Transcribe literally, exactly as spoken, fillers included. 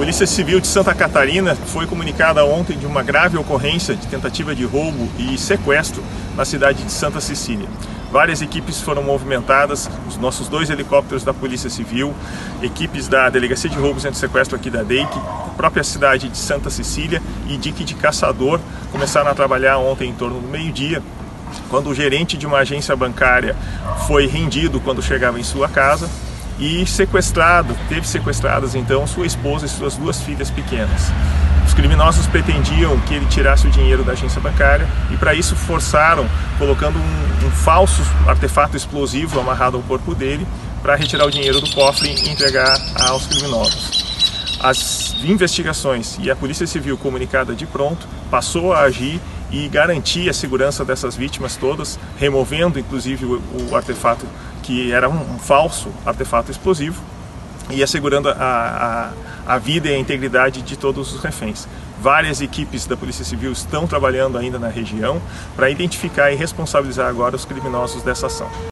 Polícia Civil de Santa Catarina foi comunicada ontem de uma grave ocorrência de tentativa de roubo e sequestro na cidade de Santa Cecília. Várias equipes foram movimentadas, os nossos dois helicópteros da Polícia Civil, equipes da Delegacia de Roubos e Sequestro aqui da D E I C, a própria cidade de Santa Cecília e D I C de Caçador começaram a trabalhar ontem em torno do meio-dia, quando o gerente de uma agência bancária foi rendido quando chegava em sua casa e sequestrado, teve sequestradas então sua esposa e suas duas filhas pequenas. Os criminosos pretendiam que ele tirasse o dinheiro da agência bancária e para isso forçaram, colocando um, um falso artefato explosivo amarrado ao corpo dele para retirar o dinheiro do cofre e entregar aos criminosos. As investigações e a Polícia Civil, comunicada de pronto, passou a agir e garantir a segurança dessas vítimas todas, removendo inclusive o, o artefato que era um, um falso artefato explosivo e assegurando a, a, a vida e a integridade de todos os reféns. Várias equipes da Polícia Civil estão trabalhando ainda na região para identificar e responsabilizar agora os criminosos dessa ação.